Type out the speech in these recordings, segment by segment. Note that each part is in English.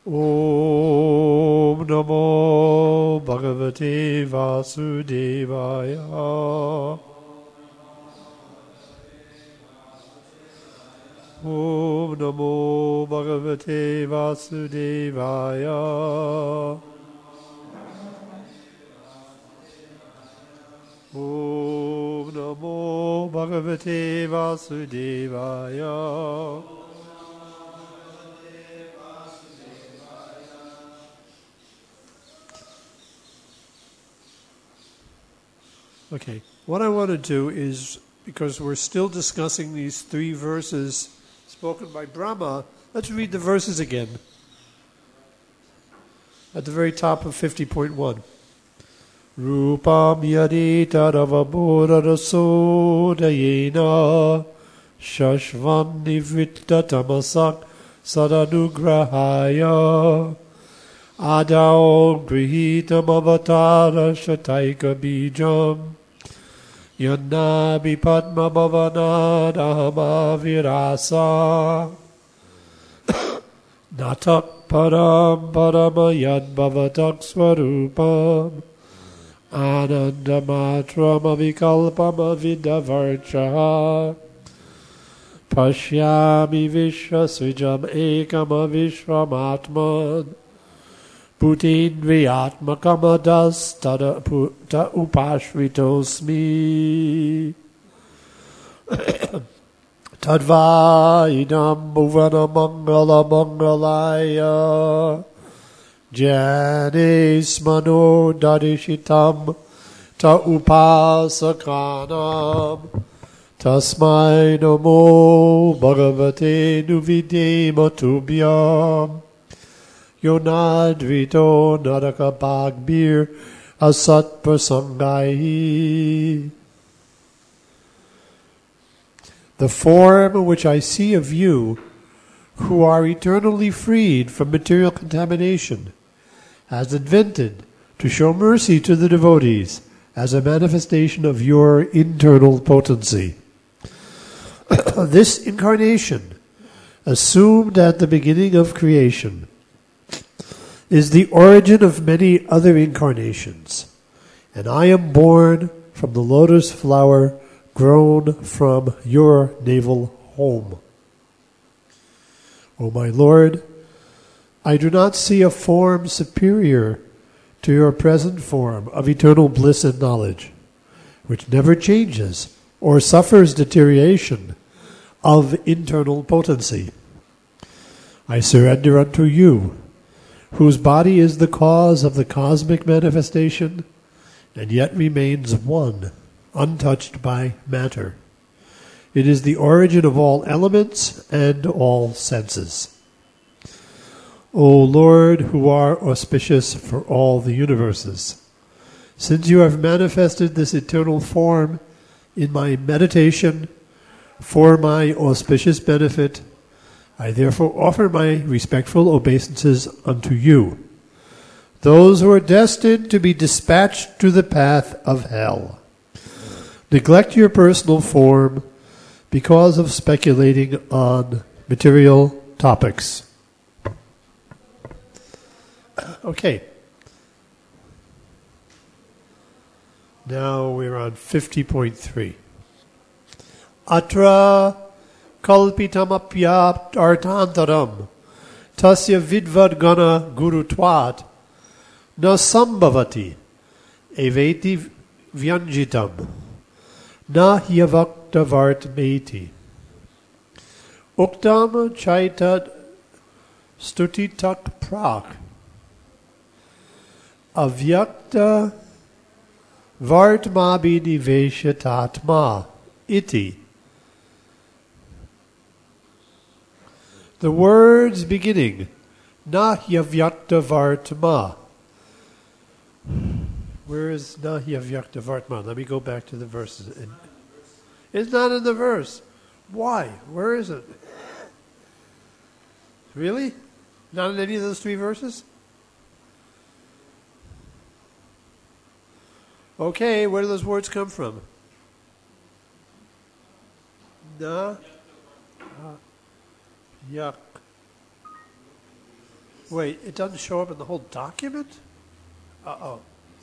Om Namo Bhagavate Vasudevaya. Om Namo Bhagavate Vasudevaya. Om Namo Bhagavate Vasudevaya. Okay, what I want to do is, because we're still discussing these 3 verses spoken by Brahma, let's read the verses again. At the very top of 50.1. Rupam yadita ravabodharaso dayena shashvan nivritta tamasak sadanugrahaya adao grihitam avatara shataika bijam Yannabi Padma Bhavanadahama Virasa Natak Param Paramayad Bhavatak Swarupam Anandamatram Avikalpam Avidavarcha Pashyami Vishwasvijam Ekam Avishwamatman Putin Vyatmakamadas tada upashritosmi Tadva idam bhuvana mangala mangalaya Janis mano dadishitam ta upasakanam Tasmai namo bhagavate nuvidema tubhyam Yonadvito Naraka Bagbir Asat Prasangai. The form which I see of you, who are eternally freed from material contamination, has invented to show mercy to the devotees as a manifestation of your internal potency. This incarnation, assumed at the beginning of creation, is the origin of many other incarnations, and I am born from the lotus flower grown from your navel home. O my Lord, I do not see a form superior to your present form of eternal bliss and knowledge, which never changes or suffers deterioration of internal potency. I surrender unto you, whose body is the cause of the cosmic manifestation, and yet remains one, untouched by matter. It is the origin of all elements and all senses. O Lord, who are auspicious for all the universes, since you have manifested this eternal form in my meditation for my auspicious benefit, I therefore offer my respectful obeisances unto you, those who are destined to be dispatched to the path of hell. Neglect your personal form because of speculating on material topics. Okay. Now we're on 50.3. Atra kalpitamapyapt artantaram tasya vidvadgana gurutvat na sambhavati eveti vyanjitam na hyavaktavartmeti uktam chaitad stutitak prak avyakta vartmabhiniveshatatma iti. The words beginning na hyavyakta vartma. Where is na hyavyakta vartma? Let me go back to the verses. It's not in the verse. Why? Where is it? Really? Not in any of those 3 verses? Okay, where do those words come from? Na yak. Wait, it doesn't show up in the whole document? Uh-oh.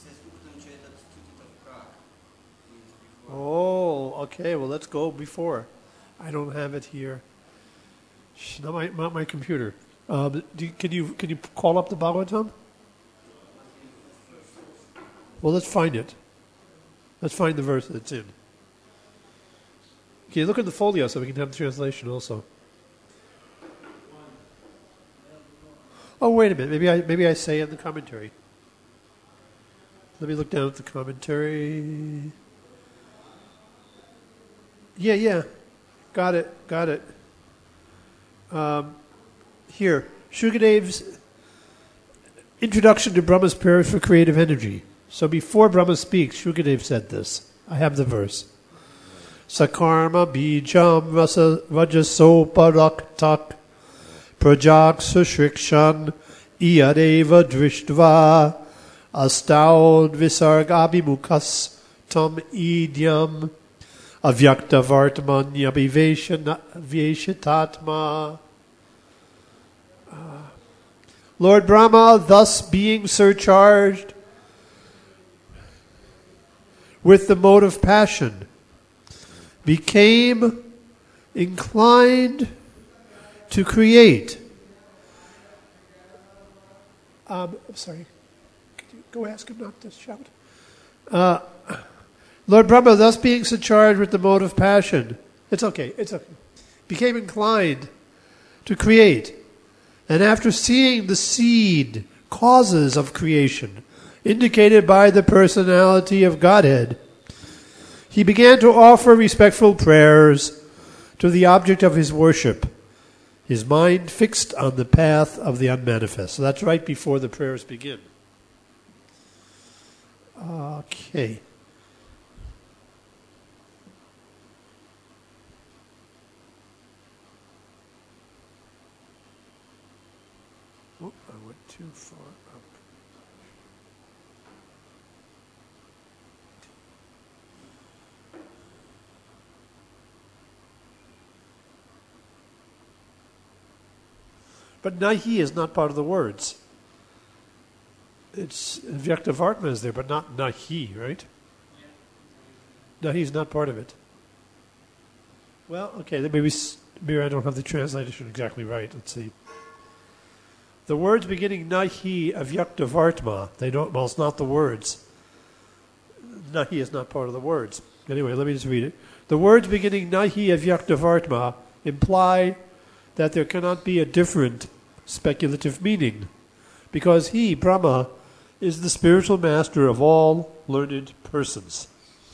Oh, okay. Well, let's go before. I don't have it here. Not my computer. Can you call up the Bhagavatam? Well, let's find it. Let's find the verse that it's in. Okay, look at the folio so we can have the translation also. Oh, wait a minute. Maybe I say it in the commentary. Let me look down at the commentary. Yeah. Got it. Here, Shukadev's introduction to Brahma's prayers for creative energy. So before Brahma speaks, Shukadev said this. I have the verse. Sakarma bijam vajasoparaktak prajak sushrikshan iyadeva drishtva astaud visargabimukas tam idyam avyakta vartamanya viveshatatma. Lord Brahma, thus being surcharged with the motive passion, became inclined to create. I'm sorry. Could you go ask him not to shout? Lord Brahma, thus being surcharged with the motive passion, it's okay. Became inclined to create. And after seeing the seed causes of creation, indicated by the personality of Godhead, he began to offer respectful prayers to the object of his worship, his mind fixed on the path of the unmanifest. So that's right before the prayers begin. Okay. Oh, I went too far up. But nahi is not part of the words. It's Vyakta Vartma is there, but not nahi, right? Nahi is not part of it. Well, okay, then maybe I don't have the translation exactly right. Let's see. The words beginning nahi avyakta vartma, well, it's not the words. Nahi is not part of the words. Anyway, let me just read it. The words beginning nahi avyakta vartma imply that there cannot be a different speculative meaning, because he, Brahma, is the spiritual master of all learned persons.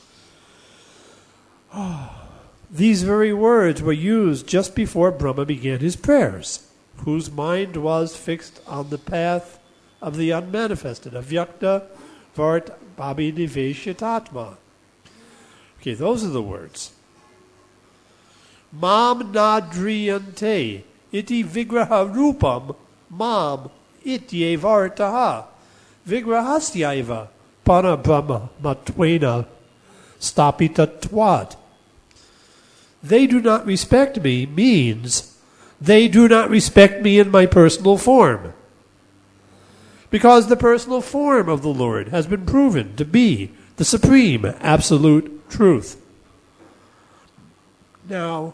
These very words were used just before Brahma began his prayers, whose mind was fixed on the path of the unmanifested, avyakta vart abhiniveshitatma. Okay, those are the words. Mam nadriyante iti vigraha rupam mam ityevartaha vigrahasyaiva pana brahma matvena stapitatvat. They do not respect me means they do not respect me in my personal form, because the personal form of the Lord has been proven to be the supreme absolute truth. Now,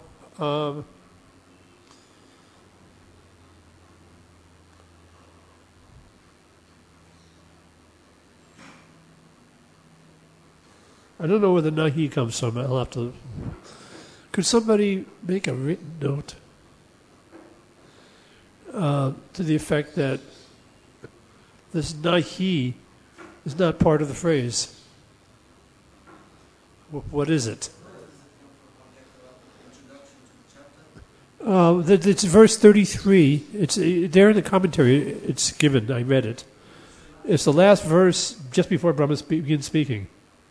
I don't know where the nahi comes from. I'll have to. Could somebody make a written note to the effect that this nahi is not part of the phrase? What is it? It's verse 33. It's there in the commentary. It's given. I read it. It's the last verse just before Brahma begins speaking.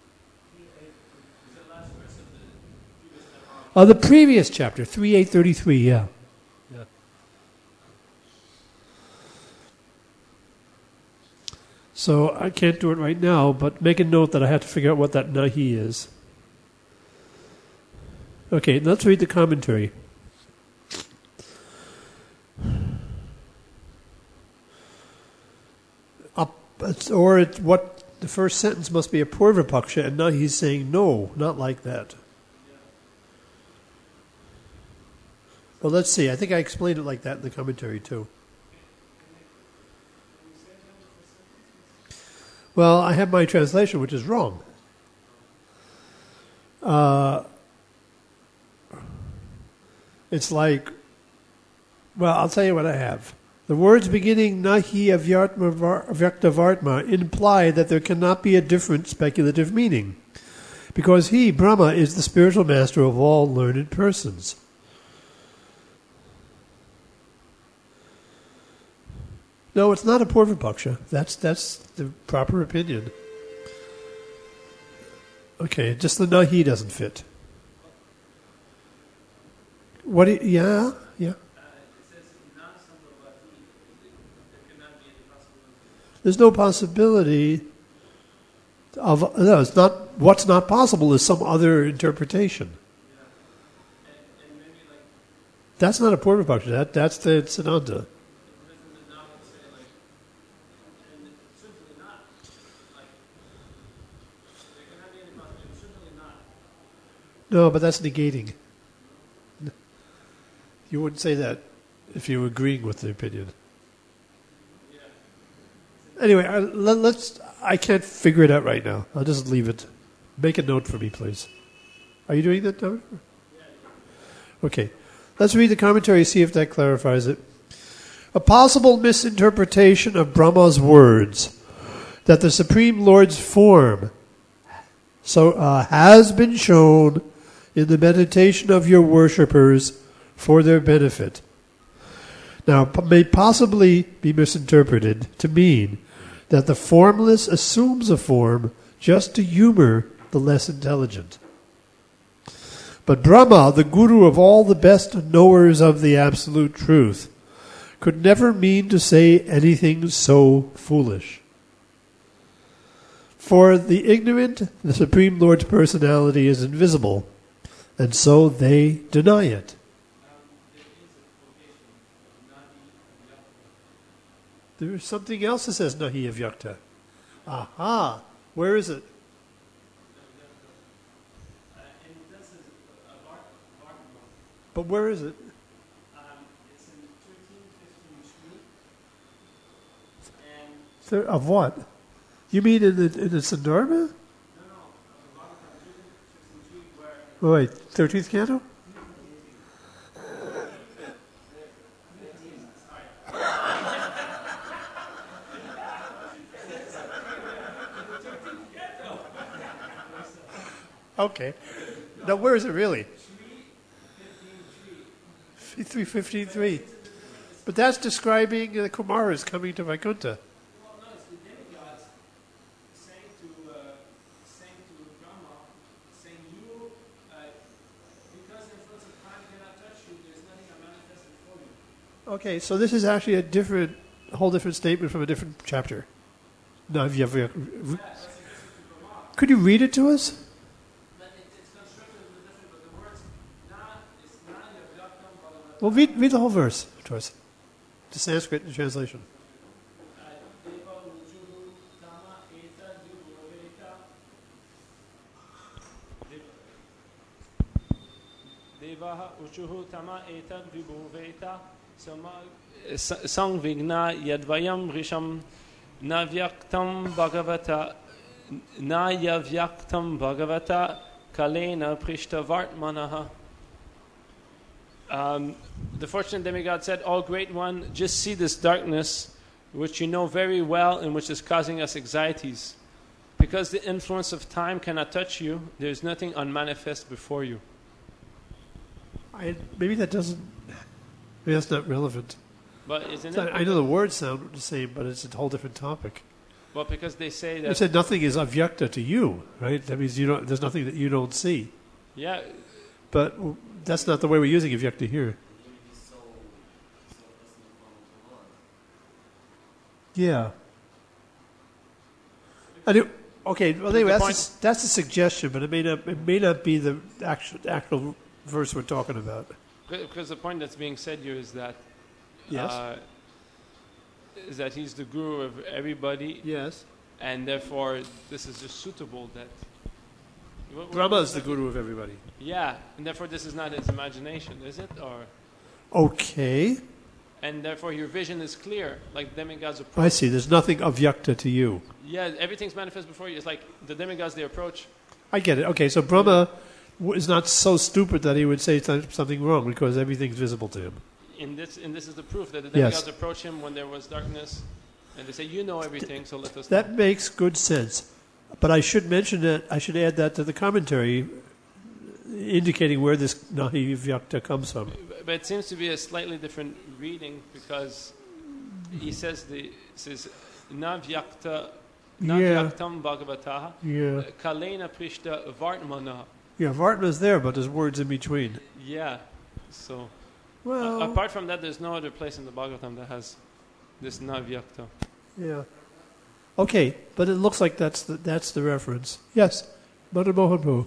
The previous chapter, 3.8.33, yeah. So I can't do it right now, but make a note that I have to figure out what that nahi is. Okay, let's read the commentary. what the first sentence must be a purvapaksha, and now he's saying no, not like that. Well, let's see. I think I explained it like that in the commentary too. Well, I have my translation, which is wrong. It's like, well, I'll tell you what I have. The words beginning nahi avyaktavartma imply that there cannot be a different speculative meaning, because he, Brahma, is the spiritual master of all learned persons. No, it's not a purvapaksha. That's the proper opinion. Okay, just the nahi doesn't fit. What? Yeah. It says non-sambhavati. There cannot be any possibility. There's no possibility of. No, it's not. What's not possible is some other interpretation. Yeah. And maybe like. That's not a purvapaksha. That's the Siddhanta. No, but that's negating. You wouldn't say that if you were agreeing with the opinion. Anyway, let's. I can't figure it out right now. I'll just leave it. Make a note for me, please. Are you doing that, David? Okay. Let's read the commentary, see if that clarifies it. A possible misinterpretation of Brahma's words that the Supreme Lord's form has been shown in the meditation of your worshippers for their benefit. Now, may possibly be misinterpreted to mean that the formless assumes a form just to humor the less intelligent. But Brahma, the guru of all the best knowers of the absolute truth, could never mean to say anything so foolish. For the ignorant, the Supreme Lord's personality is invisible, and so they deny it. There's something else that says nahi avyakta. Aha! Where is it? But where is it? It's in 13, 15 Of what? You mean in the Sandarbha? No, where... Wait, 13th canto? Okay. Now, where is it really? 3:15:3. But that's describing the Kumaras coming to Vaikuntha. Well, no, it's the demigods saying to Brahma, saying, you, because the influence of time cannot touch you, there's nothing manifested for you. Okay, so this is actually a whole different statement from a different chapter. No, have you ever, could you read it to us? It's constructed a little different, but the words it's not yavyaktam bhagavata. Well, read the whole verse to us. The Sanskrit translation. Deva ujuhu tama eta vibhuveta. Devaha ujuhu tama eta vibhuveta. Sangvigna yadvayam risham navyaktam bhagavata. Nayavyaktam bhagavata kalena prishtavartmanaha. The fortunate demigod said, "O great one, just see this darkness, which you know very well and which is causing us anxieties. Because the influence of time cannot touch you, there is nothing unmanifest before you." Maybe that's not relevant. But isn't So it? I know the words sound the same, but it's a whole different topic. Well, because they say You that. said nothing is avyakta to you, right? That means there's nothing that you don't see. Yeah, But that's not the way we're using avyakta here. Yeah. Okay. Well, anyway, that's a suggestion, but it may not be the actual verse we're talking about. because the point that's being said here is that Yes. is that he's the guru of everybody, Yes. and therefore this is just suitable that. Brahma is the guru of everybody. Yeah, and therefore this is not his imagination, is it? Or Okay. and therefore your vision is clear, like demigods approach. I see. There's nothing avyakta to you. Yeah, everything's manifest before you. It's like the demigods they approach. I get it. Okay, so Brahma is not so stupid that he would say something wrong because everything's visible to him. And this is the proof that the Yes. demigods approach him when there was darkness, and they say, "You know everything, so let us." That know. makes good sense. But I should mention that, I should add that to the commentary, indicating where this Nahi Vyakta comes from. But it seems to be a slightly different reading because he says na vyakta na Yeah. vyaktam bhagavataha Yeah. kalena prishta vartmana. Yeah, Vartma's there, but there's words in between. Yeah. So Well, apart from that, there's no other place in the Bhagavatam that has this na vyakta. yeah. Okay, but it looks like that's the reference. Yes, Mother Mohanpu.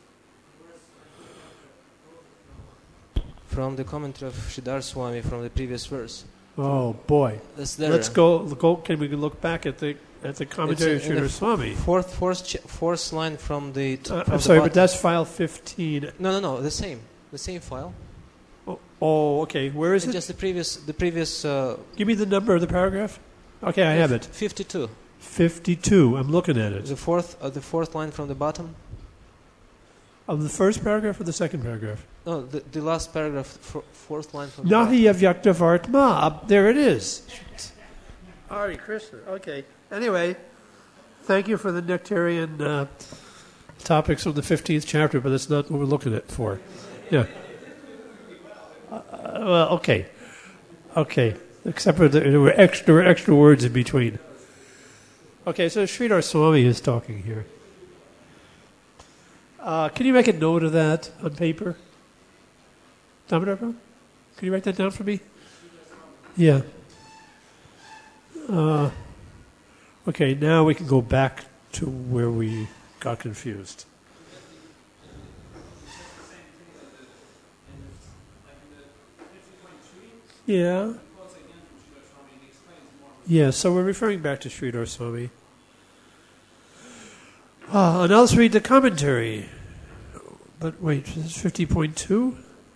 From the commentary of Sridhar Swami from the previous verse. Oh boy. That's there. Let's go. Can we look back at the commentary of It's in the Sridhar Swami? Fourth line from the. From I'm the sorry, but bottom. that's file 15. No. The same file. Oh, okay. Where is It's it? just the previous. Give me the number of the paragraph. Okay, I have it. 52. 52. I'm looking at it. The fourth line from the bottom. Of the first paragraph or the second paragraph? No, the last paragraph, fourth line from the bottom. Nahi Avyakta Vartma. There it is. Hare Krishna. Okay. Anyway, thank you for the nectarian topics from the 15th chapter, but that's not what we're looking at for. Yeah. Well, okay. Okay. Except for there were extra words in between. Okay, so Sridhar Swami is talking here. Can you make a note of that on paper? Damodar, can you write that down for me? Yeah. Okay, now we can go back to where we got confused. Yeah. Yeah, so we're referring back to Sridhar Swami. Now let's read the commentary. But wait, is this 50.2?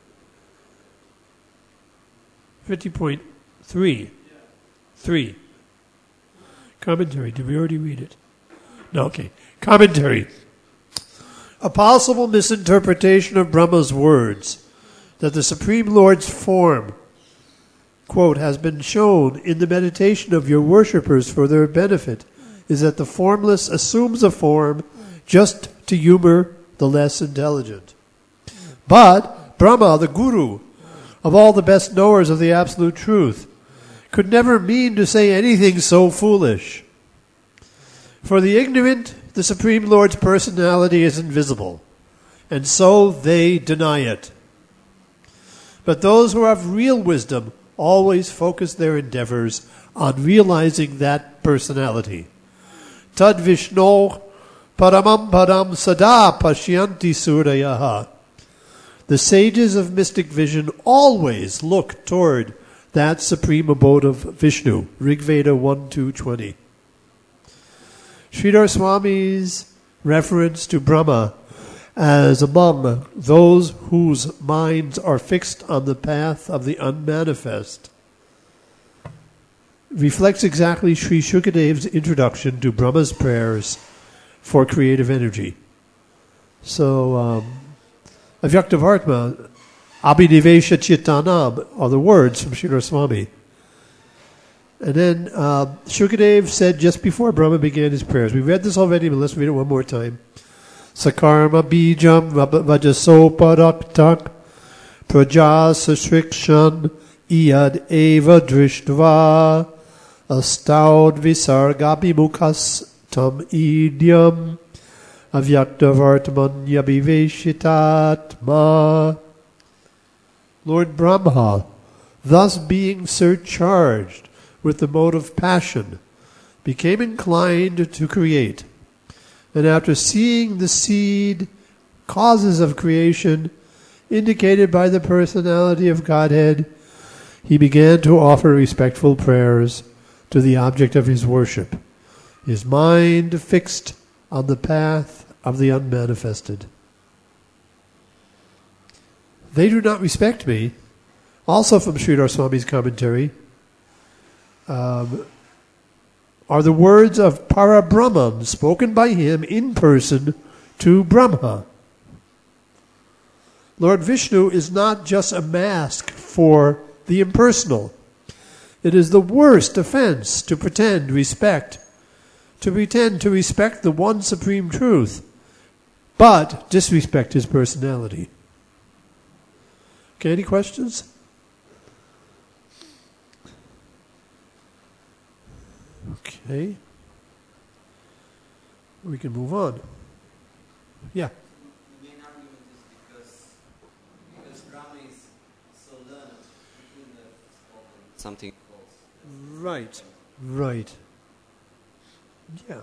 50.3. 3. Commentary. Did we already read it? No, okay. Commentary. A possible misinterpretation of Brahma's words that the Supreme Lord's form, quote, has been shown in the meditation of your worshippers for their benefit is that the formless assumes a form just to humor the less intelligent. But Brahma, the Guru of all the best knowers of the absolute truth, could never mean to say anything so foolish. For the ignorant, the Supreme Lord's personality is invisible, and so they deny it. But those who have real wisdom always focus their endeavors on realizing that personality. Tad Vishno Paramam Padam Sada Pashyanti Suryaha. The sages of mystic vision always look toward that supreme abode of Vishnu. Rig Veda 1.2.20. Sridhar Swami's reference to Brahma as among those whose minds are fixed on the path of the unmanifest reflects exactly Sri Shukadev's introduction to Brahma's prayers for creative energy. So, Avyakta Vartma, Abhinivesha Chitanam are the words from Sridhar Swami. And then Shukadev said just before Brahma began his prayers, we read this already, but let's read it one more time. Sakarma bijam vajaso paraktak prajasasrikshan iyad eva drishtva astaud visargabimukhas tam idyam avyakta vartamanya biveshitatma. Lord Brahma, thus being surcharged with the motive passion, became inclined to create. And after seeing the seed causes of creation indicated by the personality of Godhead, he began to offer respectful prayers to the object of his worship, his mind fixed on the path of the unmanifested. They do not respect me. Also from Sridhar Swami's commentary, are the words of Parabrahman spoken by him in person to Brahma. Lord Vishnu is not just a mask for the impersonal. It is the worst offense to pretend to respect the one supreme truth, but disrespect his personality. Okay, any questions? Okay. We can move on. Yeah. The main argument is because Brahma is so learned, he couldn't have spoken something false. Right. Right. Yeah.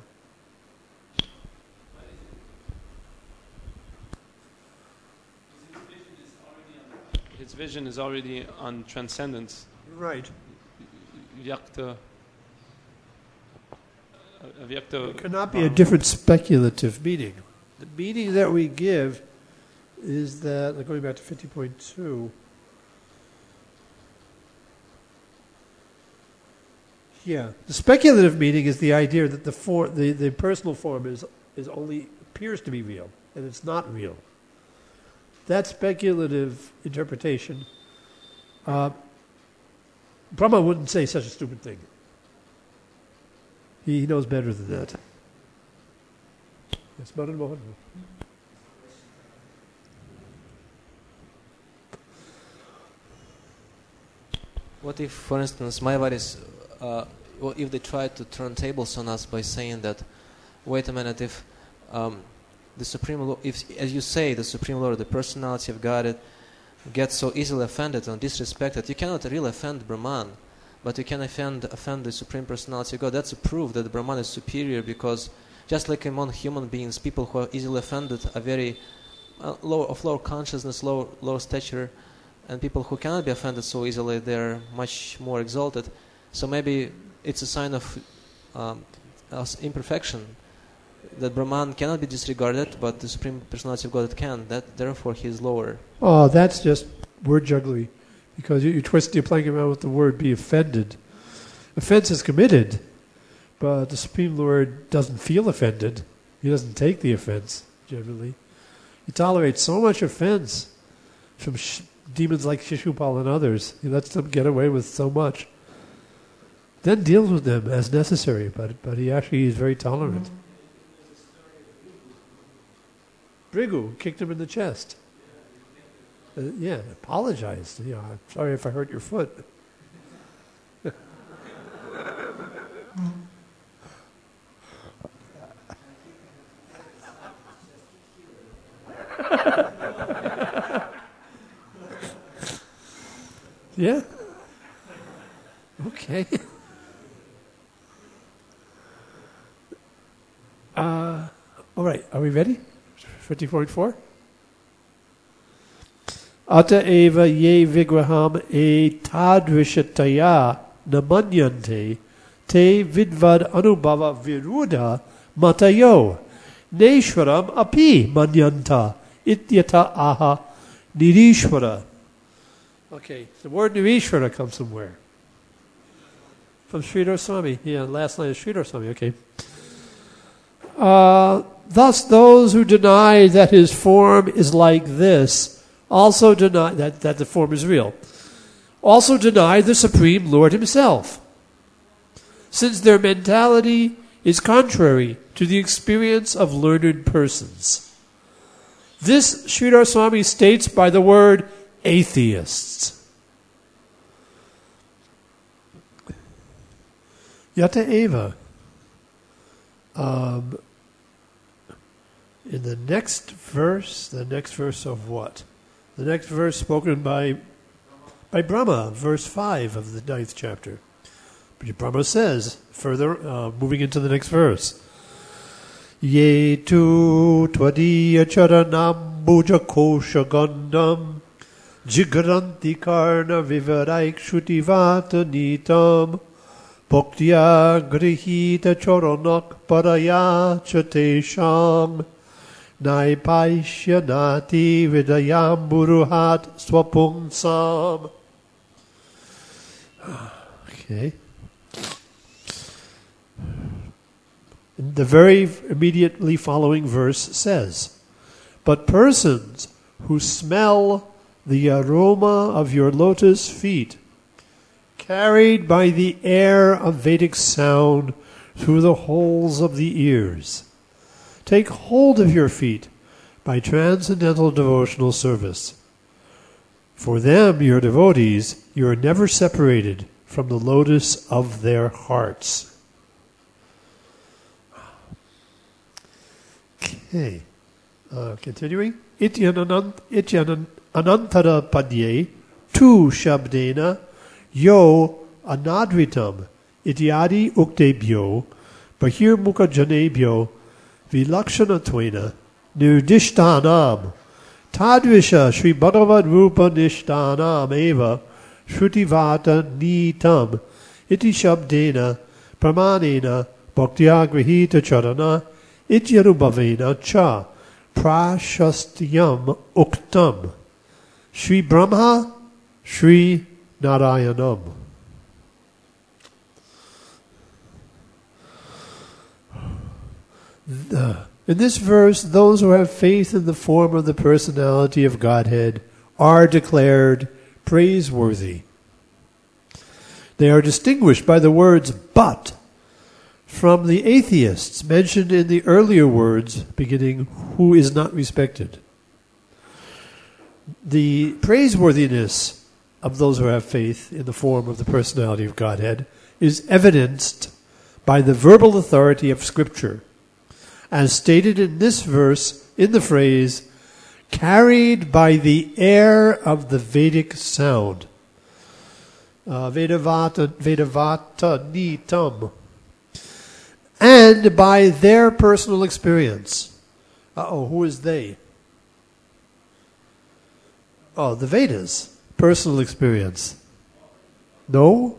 His vision is already on transcendence. Right. Vyakta. It cannot be a different speculative meaning. The meaning that we give is that, going back to 50.2, yeah, the speculative meaning is the idea that the personal form is only appears to be real, and it's not real. That speculative interpretation, Brahma wouldn't say such a stupid thing. He knows better than that. Yes, Madan Mohan. What if, for instance, Mayavadis, if they try to turn tables on us by saying that, wait a minute, if the Supreme Lord, if, as you say, the Supreme Lord, the personality of God, gets so easily offended and disrespected, you cannot really offend Brahman, but you can offend the Supreme Personality of God. That's a proof that the Brahman is superior, because just like among human beings, people who are easily offended are very lower consciousness, low stature, and people who cannot be offended so easily, they're much more exalted. So maybe it's a sign of imperfection, that Brahman cannot be disregarded, but the Supreme Personality of God can. That therefore he is lower. Oh, that's just word jugglery, because you're playing around with the word "be offended." Offense is committed, but the Supreme Lord doesn't feel offended. He doesn't take the offense generally. He tolerates so much offense from demons like Shishupal and others. He lets them get away with so much. Then deals with them as necessary, but he actually is very tolerant. Brigu kicked him in the chest. Apologized. I'm sorry if I hurt your foot. Yeah? Okay. All right, are we ready? 50.4? Ata eva ye vigraham etadrishataya namanyante te vidvad anubhava viruddha matayo neshwaram api manyanta ityata aha nirishwara. Okay, the word nirishwara comes from where? From Sridhar Swami. Yeah, last line is Sridhar Swami, okay. Thus those who deny that his form is like this also deny that the form is real, also deny the Supreme Lord himself, since their mentality is contrary to the experience of learned persons. This Sridhar Swami states by the word atheists. Yata eva. In the next verse of what? The next verse spoken by Brahma, verse 5 of the 9th chapter. Brahma says, further, moving into the next verse, Ye tu tvadiya charanam bhuja kosha gandam jigranti karna vivaraik shrutivata nitam Bhaktya grihita choronok paraya chate sham Naipaishyanati vidayam buruhat swapungsam. Okay. The very immediately following verse says, but persons who smell the aroma of your lotus feet, carried by the air of Vedic sound through the holes of the ears, take hold of your feet by transcendental devotional service. For them, your devotees, you are never separated from the lotus of their hearts. Okay. Continuing. Ityanantara padye tu shabdena yo anadritam ityadi uktebhyo bahirmukha janebhyo vilakshanatwena nirdishtanam tadvisha Sri Bhagavad Rupa Nishtanam eva shrutivata nitam iti shabdena pramanena bhaktya grihita charana Ityanubhavena cha prashastyam uktam Sri Brahma Sri Narayanam. In this verse, those who have faith in the form of the personality of Godhead are declared praiseworthy. They are distinguished by the words but from the atheists mentioned in the earlier words beginning, who is not respected. The praiseworthiness of those who have faith in the form of the personality of Godhead is evidenced by the verbal authority of Scripture, as stated in this verse in the phrase, carried by the air of the Vedic sound. Vedavata nitam. And by their personal experience. Who is they? Oh, the Vedas. Personal experience. No?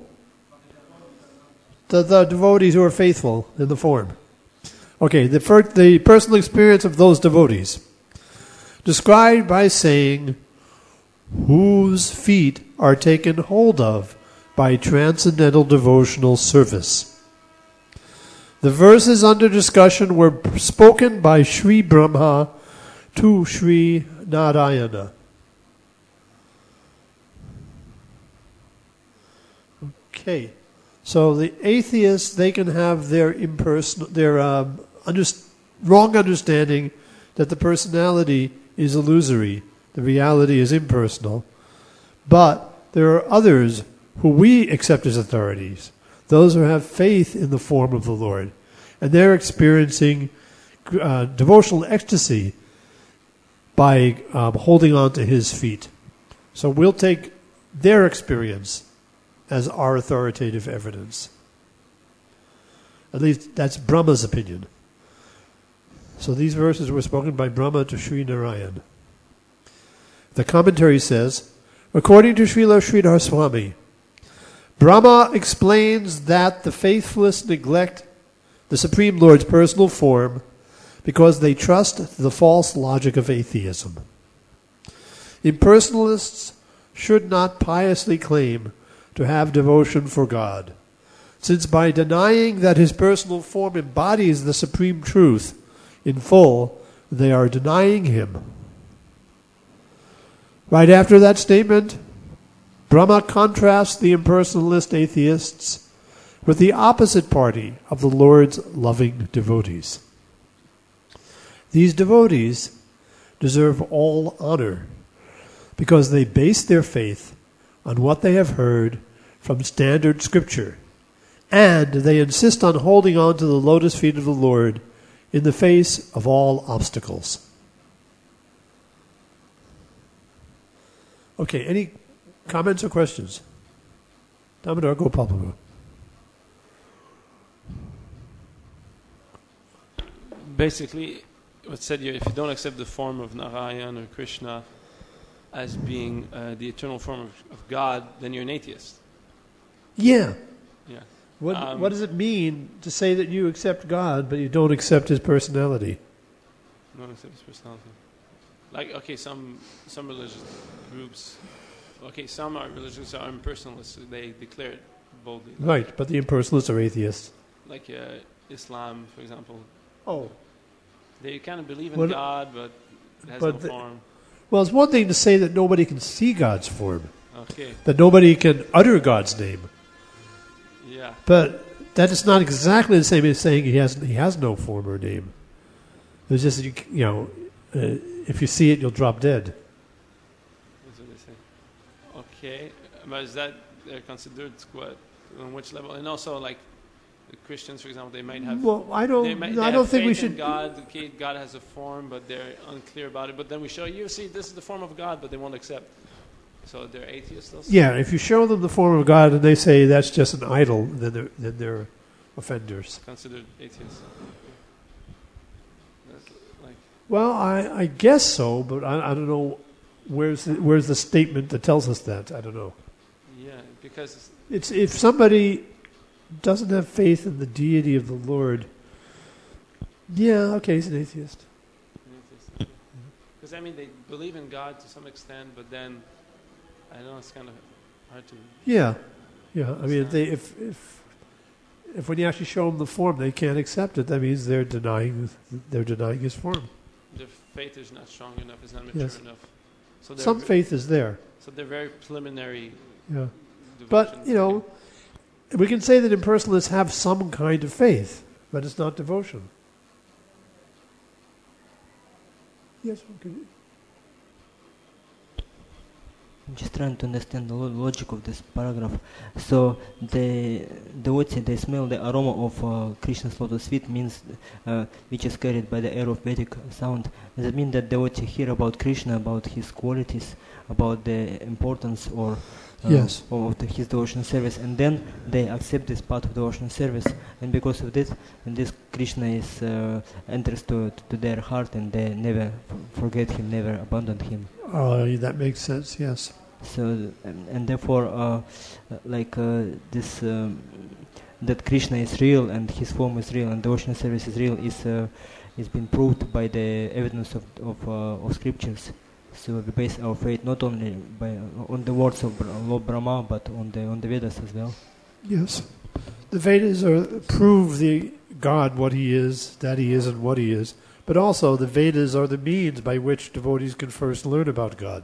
The devotees who are faithful in the form. Okay, the personal experience of those devotees. Described by saying, whose feet are taken hold of by transcendental devotional service. The verses under discussion were spoken by Sri Brahma to Sri Narayana. Okay, so the atheists, they can have their wrong understanding that the personality is illusory, the reality is impersonal. But there are others who we accept as authorities, those who have faith in the form of the Lord, and they're experiencing devotional ecstasy by holding on to His feet. So we'll take their experience as our authoritative evidence. At least that's Brahma's opinion. So these verses were spoken by Brahma to Sri Narayan. The commentary says, according to Srila Sridhar Swami, Brahma explains that the faithless neglect the Supreme Lord's personal form because they trust the false logic of atheism. Impersonalists should not piously claim to have devotion for God, since by denying that His personal form embodies the supreme truth in full, they are denying Him. Right after that statement, Brahma contrasts the impersonalist atheists with the opposite party of the Lord's loving devotees. These devotees deserve all honor because they base their faith on what they have heard from standard scripture, and they insist on holding on to the lotus feet of the Lord in the face of all obstacles. Okay, any comments or questions? Damodar Gopal Prabhu. Basically, what's said here, if you don't accept the form of Narayan or Krishna as being the eternal form of God, then you're an atheist. Yeah. Yeah. What does it mean to say that you accept God, but you don't accept His personality? No, accept His personality. Like, okay, some religious groups, okay, some are religious are impersonalists. So they declare it boldly. Right, but the impersonalists are atheists. Like Islam, for example. Oh. They kind of believe in Well, God, but it has but no the- form. Well, it's one thing to say that nobody can see God's form, Okay, that nobody can utter God's name, yeah. but that is not exactly the same as saying He has no form or name. It's just if you see it, you'll drop dead. That's what they say. Okay, but is that considered what? On which level? And also, like the Christians, for example, they might have. Well, I They don't. might, I they don't have think we faith in should. God. Okay, God has a form, but they're unclear about it. But then we show you see this is the form of God, but they won't accept. So they're atheists also. Yeah, if you show them the form of God and they say that's just an idol, then they're offenders. Considered atheists. That's like Well, I guess so, but I don't know where's the statement that tells us that. I don't know. yeah, because It's if somebody doesn't have faith in the deity of the Lord. Yeah, okay, he's an atheist. because I mean they believe in God to some extent, but then I don't know it's kind of hard to. Yeah. I mean, if when you actually show them the form, they can't accept it. That means they're denying His form. Their faith is not strong enough. It's not mature Yes. enough. So they're Some faith is there. So they're very preliminary. Yeah. Devotion. But, we can say that impersonalists have some kind of faith, but it's not devotion. Yes, okay. I'm just trying to understand the logic of this paragraph. So the devotee, they smell the aroma of Krishna's lotus feet, means which is carried by the air of Vedic sound. Does it mean that devotee hear about Krishna, about his qualities, about the importance or Yes. of his devotional service, and then they accept this part of devotional service, and because of this, Krishna is enters to their heart, and they never forget him, never abandon him. That makes sense, yes. So and therefore, that Krishna is real and his form is real and devotional service is real is been proved by the evidence of scriptures. So we base our faith not only on the words of Lord Brahma, but on the Vedas as well. Yes. The Vedas prove the God what He is, that He is, and what He is. But also the Vedas are the means by which devotees can first learn about God.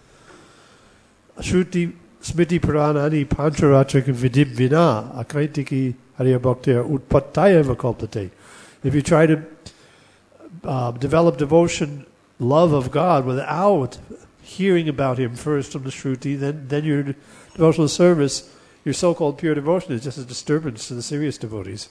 Shruti Smriti Puranani Pancharatra Vidim Vina Akaintiki Hariya Bhaktya Utpattaya Vakalpate. If you try to develop devotion, love of God without hearing about Him first from the Shruti, then your devotional service, your so-called pure devotion, is just a disturbance to the serious devotees.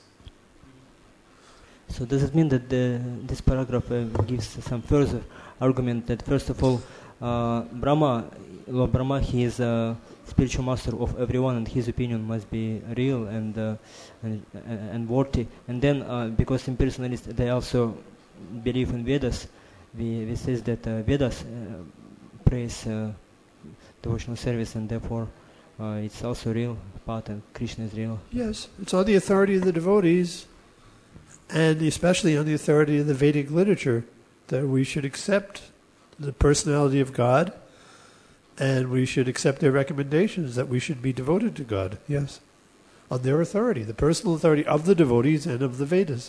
So does it mean that this paragraph gives some further argument that first of all, Lord Brahma, he is a spiritual master of everyone, and his opinion must be real and worthy. And then because impersonalists they also believe in Vedas, we says that Vedas praise devotional service, and therefore it's also real part, and Krishna is real. Yes, it's on the authority of the devotees, and especially on the authority of the Vedic literature, that we should accept the personality of God, and we should accept their recommendations that we should be devoted to God. Yes, on their authority, the personal authority of the devotees and of the Vedas.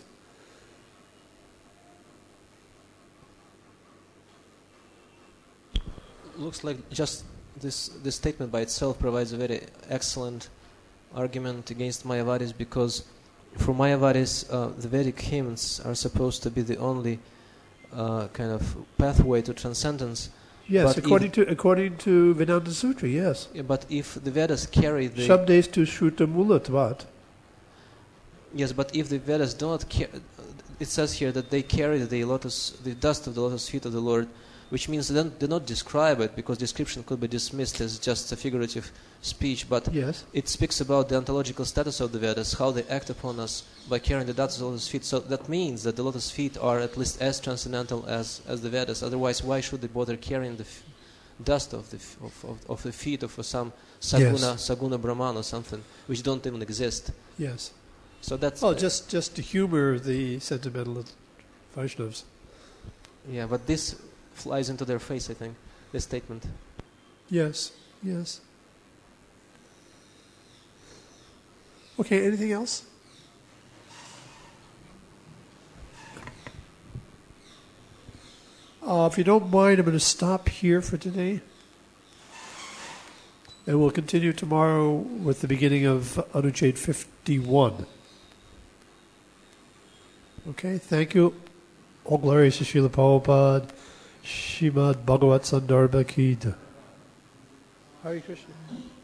Looks like just this statement by itself provides a very excellent argument against Mayavadis, because for Mayavadis the Vedic hymns are supposed to be the only kind of pathway to transcendence. Yes, But according to Vedanta Sutra, yes. Yeah, but if the Vedas carry the Shabdes tu shruta mulatvat. yes, but if the Vedas do not it says here that they carry the dust of the lotus feet of the Lord, which means they do not describe it, because description could be dismissed as just a figurative speech, but Yes. it speaks about the ontological status of the Vedas, how they act upon us by carrying the dust of the lotus feet. So that means that the lotus feet are at least as transcendental as the Vedas. Otherwise, why should they bother carrying dust of the feet of some Saguna Brahman or something, which don't even exist. Yes. So that's just to humor the sentimental Vaishnavas. Yeah, but this flies into their face, I think, this statement. Yes. Okay, anything else? If you don't mind, I'm going to stop here for today. And we'll continue tomorrow with the beginning of Anuched 51. Okay, thank you. All glory to Srila Prabhupada, Srimad Bhagavat Sandarbha Ki. Hare Krishna.